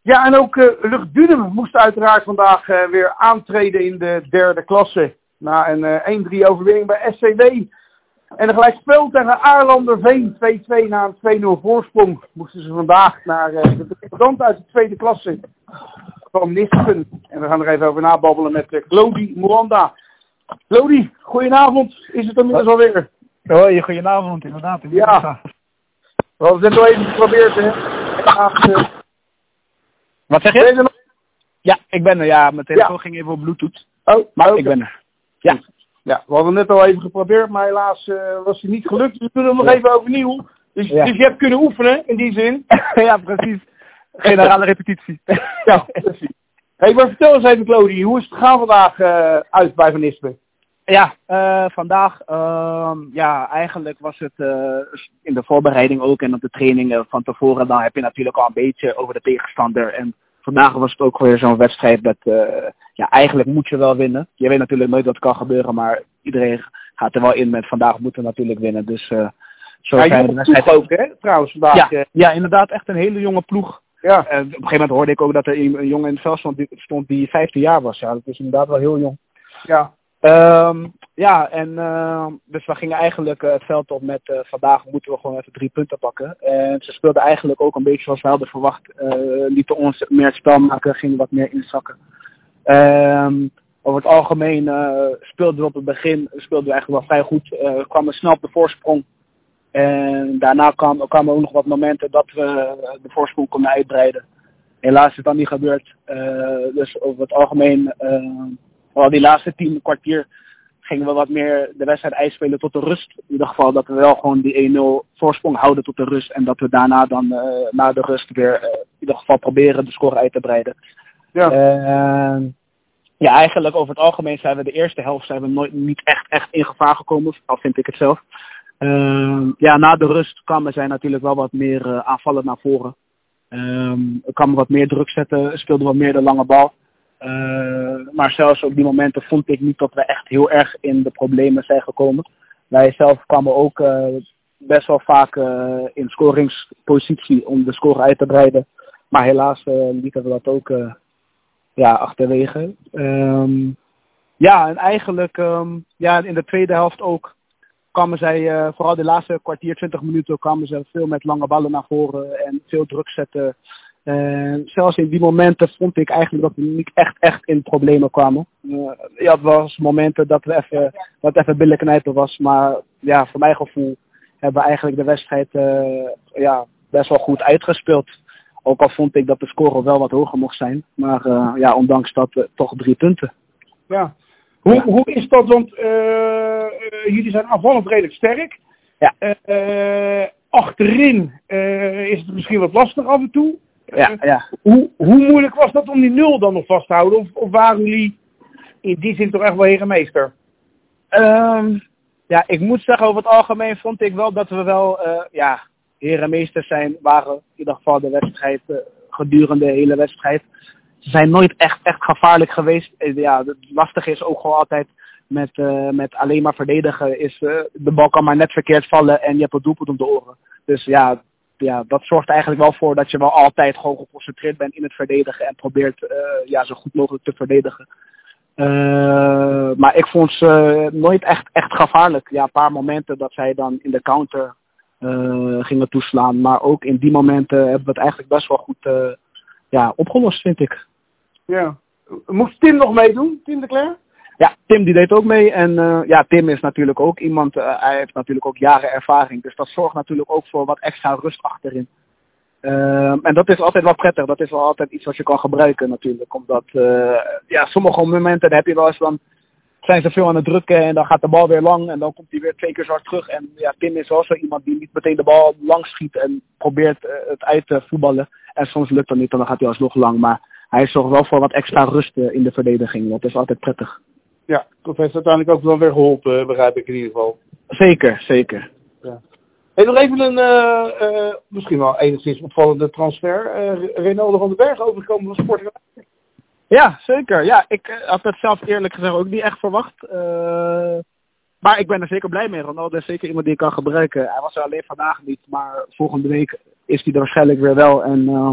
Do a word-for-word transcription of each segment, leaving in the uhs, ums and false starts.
Ja, en ook uh, Lucht Dudem moest uiteraard vandaag uh, weer aantreden in de derde klasse. Na een uh, één drie overwinning bij S C W. En een gelijkspel tegen Aarlanderveen. twee twee na een twee nul voorsprong. Moesten ze vandaag naar uh, de debutant uit de tweede klasse van Nispen. En we gaan er even over nababbelen met uh, Glody Moanda. Glody, goedenavond. Is het inmiddels alweer? Hoi, goedenavond, inderdaad. Ja. We hadden het net al even geprobeerd, hè. Graag, uh... Wat zeg je? Ja, ik ben er. Ja, mijn telefoon ja. ging even op Bluetooth. Oh, maar okay. ik ben er. Ja. Ja, we hadden net al even geprobeerd, maar helaas uh, was het niet gelukt. Dus we doen het nog even overnieuw. Dus, ja. dus je hebt kunnen oefenen, in die zin. Ja, precies. Generale repetitie. Ja, precies. Hey, maar vertel eens even, Glody, hoe is het gegaan vandaag uh, uit bij Van Nispen? Ja, uh, vandaag, uh, ja, eigenlijk was het uh, in de voorbereiding ook en op de trainingen van tevoren, dan heb je natuurlijk al een beetje over de tegenstander. En vandaag was het ook weer zo'n wedstrijd dat, uh, ja, eigenlijk moet je wel winnen. Je weet natuurlijk nooit wat kan gebeuren, maar iedereen gaat er wel in met vandaag moeten we natuurlijk winnen. Dus uh, zo ja, zijn de wedstrijd ook, hè, trouwens, vandaag. Ja, uh... ja, inderdaad, echt een hele jonge ploeg. Ja. Uh, op een gegeven moment hoorde ik ook dat er een, een jongen in het veld stond die, stond die vijftien jaar was. Ja, dat is inderdaad wel heel jong. Ja. Um, ja, en uh, dus we gingen eigenlijk uh, het veld op met uh, vandaag moeten we gewoon even drie punten pakken. En ze speelden eigenlijk ook een beetje zoals we hadden verwacht. Uh, lieten ons meer het spel maken, gingen wat meer inzakken. Um, over het algemeen uh, speelden we op het begin speelden we eigenlijk wel vrij goed. Uh, we kwamen snel op de voorsprong. En daarna kwamen kwam er ook nog wat momenten dat we de voorsprong konden uitbreiden. Helaas is dat niet gebeurd. Uh, dus over het algemeen... Uh, Vooral die laatste tien kwartier gingen we wat meer de wedstrijd uitspelen tot de rust. In ieder geval dat we wel gewoon die één nul voorsprong houden tot de rust. En dat we daarna dan uh, na de rust weer uh, in ieder geval proberen de score uit te breiden. Ja. Uh, ja, eigenlijk over het algemeen zijn we de eerste helft zijn we nooit niet echt, echt in gevaar gekomen. Al vind ik het zelf. Uh, ja, na de rust kwamen zij natuurlijk wel wat meer uh, aanvallen naar voren. Uh, kwamen wat meer druk zetten, speelden wat meer de lange bal. Uh, maar zelfs op die momenten vond ik niet dat we echt heel erg in de problemen zijn gekomen. Wij zelf kwamen ook uh, best wel vaak uh, in scoringspositie om de score uit te breiden. Maar helaas uh, lieten we dat ook uh, ja, achterwege. Um, ja, en eigenlijk um, ja, in de tweede helft ook kwamen zij, uh, vooral de laatste kwartier, twintig minuten, kwamen ze veel met lange ballen naar voren en veel druk zetten. Uh, zelfs in die momenten vond ik eigenlijk dat we niet echt, echt in problemen kwamen. Uh, ja, het was momenten dat we even, dat even billenknijpen was. Maar ja, voor mijn gevoel hebben we eigenlijk de wedstrijd uh, ja, best wel goed uitgespeeld. Ook al vond ik dat de score wel wat hoger mocht zijn. Maar uh, ja, ondanks dat uh, toch drie punten. Ja. Hoe, ja. hoe is dat? Want uh, uh, jullie zijn aanvallend redelijk sterk. Ja. Uh, uh, achterin uh, is het misschien wat lastig af en toe. Ja, ja. Hoe, hoe moeilijk was dat om die nul dan nog vast te houden? Of, of waren jullie in die zin toch echt wel herenmeester? Um, ja, ik moet zeggen, over het algemeen vond ik wel dat we wel uh, ja, herenmeester zijn. Waren in ieder geval de wedstrijd, uh, gedurende de hele wedstrijd. Ze zijn nooit echt, echt gevaarlijk geweest. Uh, ja, het lastige is ook gewoon altijd met, uh, met alleen maar verdedigen. Is, uh, de bal kan maar net verkeerd vallen en je hebt het doelpunt om de oren. Dus ja... Ja, dat zorgt eigenlijk wel voor dat je wel altijd gewoon geconcentreerd bent in het verdedigen en probeert uh, ja, zo goed mogelijk te verdedigen. Uh, maar ik vond ze nooit echt, echt gevaarlijk. Ja, een paar momenten dat zij dan in de counter uh, gingen toeslaan. Maar ook in die momenten hebben we het eigenlijk best wel goed uh, ja, opgelost, vind ik. Ja. Moest Tim nog meedoen, Tim de Cler? Ja, Tim die deed ook mee. En uh, ja, Tim is natuurlijk ook iemand, uh, hij heeft natuurlijk ook jaren ervaring. Dus dat zorgt natuurlijk ook voor wat extra rust achterin. Uh, en dat is altijd wel prettig. Dat is wel altijd iets wat je kan gebruiken natuurlijk. Omdat, uh, ja, sommige momenten dan heb je wel eens dan, zijn ze veel aan het drukken en dan gaat de bal weer lang. En dan komt hij weer twee keer zo hard terug. En ja, Tim is wel zo iemand die niet meteen de bal lang schiet en probeert uh, het uit te voetballen. En soms lukt dat niet en dan gaat hij alsnog lang. Maar hij zorgt wel voor wat extra rust uh, in de verdediging. Dat is altijd prettig. Ja, dat heeft uiteindelijk ook wel weer geholpen, begrijp ik in ieder geval. Zeker, zeker. Ja. Hey, nog even een, uh, uh, misschien wel enigszins opvallende transfer. Uh, Renaldo van den Berg overgekomen van Sporting. Ja, zeker. Ja, ik uh, had het zelf eerlijk gezegd ook niet echt verwacht. Uh, maar ik ben er zeker blij mee. Ronaldo is zeker iemand die ik kan gebruiken. Hij was er alleen vandaag niet, maar volgende week is hij er waarschijnlijk weer wel. En uh,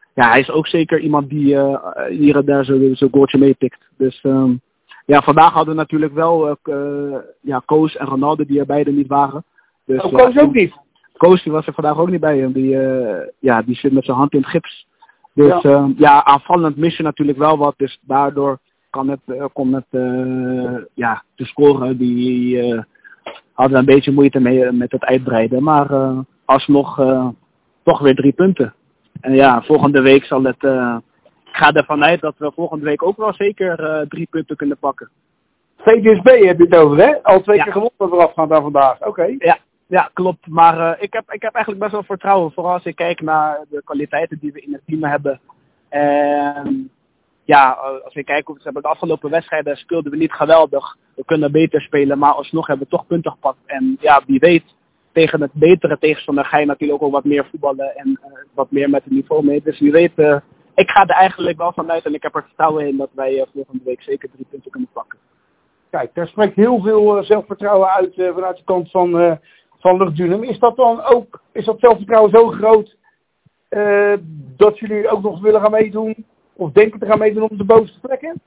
ja, hij is ook zeker iemand die uh, hier en daar zo'n zo goaltje meepikt. Dus um, ja, vandaag hadden we natuurlijk wel uh, uh, ja, Koos en Ronaldo die er beide niet waren. Dus, oh, Koos uh, ook niet? Koos die was er vandaag ook niet bij hem. Die, uh, ja, die zit met zijn hand in het gips. Dus ja, um, ja aanvallend mis je natuurlijk wel wat. Dus daardoor kan het, uh, kon het uh, ja, te scoren. Die uh, hadden we een beetje moeite mee uh, met het uitbreiden. Maar uh, alsnog uh, toch weer drie punten. En ja, volgende week zal het... Uh, ik ga ervan uit dat we volgende week ook wel zeker uh, drie punten kunnen pakken. V D S B heb je het over, hè? Al twee ja. keer gewonnen voorafgaand aan vandaag. Oké. Okay. Ja. Ja, klopt. Maar uh, ik, heb, ik heb eigenlijk best wel vertrouwen. Vooral als ik kijk naar de kwaliteiten die we in het team hebben. En ja, als we kijken, we hebben de afgelopen wedstrijden speelden we niet geweldig. We kunnen beter spelen, maar alsnog hebben we toch punten gepakt. En ja, wie weet, tegen het betere tegenstander ga je natuurlijk ook wel wat meer voetballen en uh, wat meer met het niveau mee. Dus wie weet, uh, ik ga er eigenlijk wel vanuit en ik heb er vertrouwen in dat wij uh, volgende week zeker drie punten kunnen pakken. Kijk, daar spreekt heel veel uh, zelfvertrouwen uit uh, vanuit de kant van... Uh... van Luchtduinem. Is dat dan ook, is dat zelfvertrouwen zo groot uh, dat jullie ook nog willen gaan meedoen of denken te gaan meedoen op de bovenste plekken?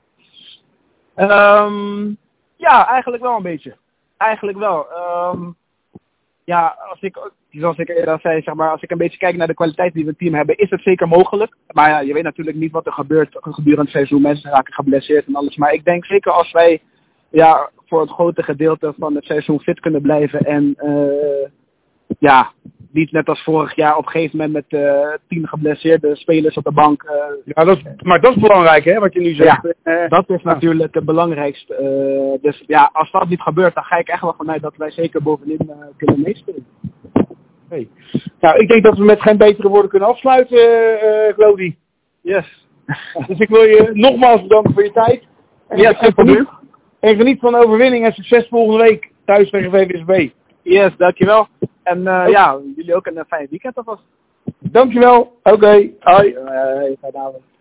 Um, ja, eigenlijk wel een beetje. Eigenlijk wel. Um, ja, als ik, zoals ik eerder zei, zeg maar, als ik een beetje kijk naar de kwaliteit die we het team hebben, is het zeker mogelijk. Maar ja, je weet natuurlijk niet wat er gebeurt gedurende het seizoen. Mensen raken geblesseerd en alles. Maar ik denk zeker als wij ja, voor het grote gedeelte van het seizoen fit kunnen blijven en uh, ja, niet net als vorig jaar op een gegeven moment met uh, tien geblesseerde spelers op de bank. Uh, ja, dat is, maar dat is belangrijk, hè, wat je nu zegt. Ja, uh, dat is ja. natuurlijk het belangrijkste. Uh, dus ja, als dat niet gebeurt, dan ga ik echt wel vanuit dat wij zeker bovenin uh, kunnen meespelen. Hey. Nou, ik denk dat we met geen betere woorden kunnen afsluiten, uh, Glody. Yes. Dus ik wil je nogmaals bedanken voor je tijd. En yes, geen probleem. En geniet van de overwinning en succes volgende week thuis tegen V V S B. Yes, dankjewel. En uh, ja, jullie ook een fijn weekend alvast. Dankjewel. Oké. Okay. Hoi. Uh, fijne avond.